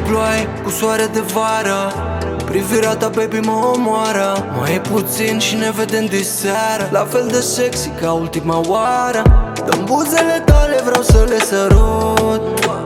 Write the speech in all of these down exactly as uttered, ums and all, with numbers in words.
ploaie cu soare de vară. Privirea ta, baby, mă omoară. Mai e puțin și ne vedem diseară. La fel de sexy ca ultima oară. Dă-mi buzele tale, vreau să le sărut.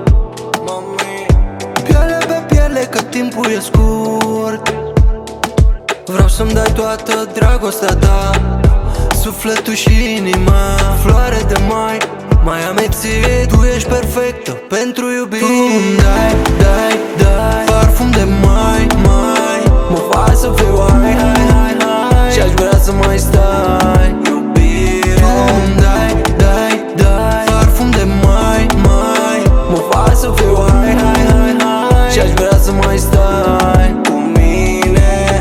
Piele pe piele, că timpul e scurt. Vreau să-mi dai toată dragostea ta, sufletul și inima. Floare de mai, mai amețit. Tu ești perfectă pentru iubire. Tu îmi dai, dai, dai parfum de mai, mai. Mă faci să fiu hai, hai, hai, hai. Și-aș vrea să mai stai, iubire. Tu îmi dai, dai, dai parfum de mai, mai. Mă faci să fiu hai, hai, hai, hai. Și-aș vrea să mai stai cu mine.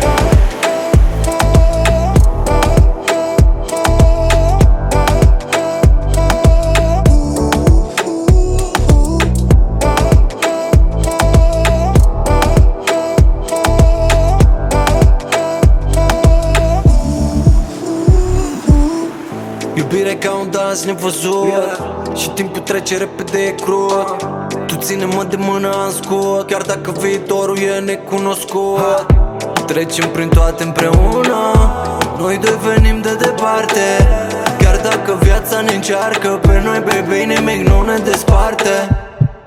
Iubire ca un dans nevăzut, yeah. Și timpul trece repede, e crud. Tu ține-mă de mână, am scot. Chiar dacă viitorul e necunoscut. Trecem prin toate împreună. Noi doi venim de departe. Chiar dacă viața ne încearcă pe noi, baby, nimic nu ne desparte.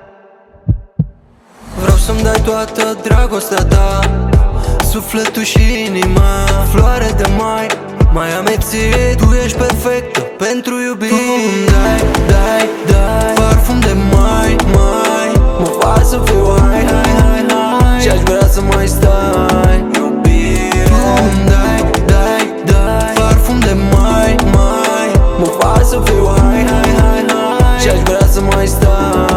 Vreau să-mi dai toată dragostea ta, sufletul și inima. Floare de mai, mai amețit. Tu ești perfectă pentru iubire. Tu îmi dai, dai, dai parfum de mai, mai. Mă faci să fiu hai, hai, hai, hai. Și-aș vrea să mai stai, iubire. Tu îmi dai, dai, dai parfum de mai, mai. Mă faci să fiu hai, hai, hai, hai. Și-aș vrea să mai stai.